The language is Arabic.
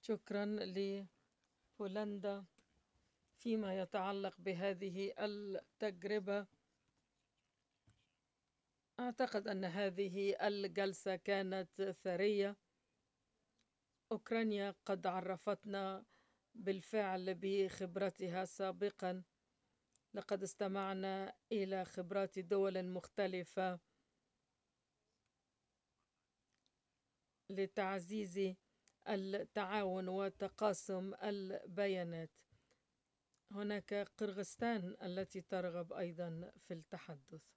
شكرا لبولندا. فيما يتعلق بهذه التجربة، أعتقد أن هذه الجلسة كانت ثرية. أوكرانيا قد عرفتنا بالفعل بخبرتها سابقا. لقد استمعنا إلى خبرات دول مختلفة لتعزيز التعاون وتقاسم البيانات. هناك قرغستان التي ترغب أيضا في التحدث.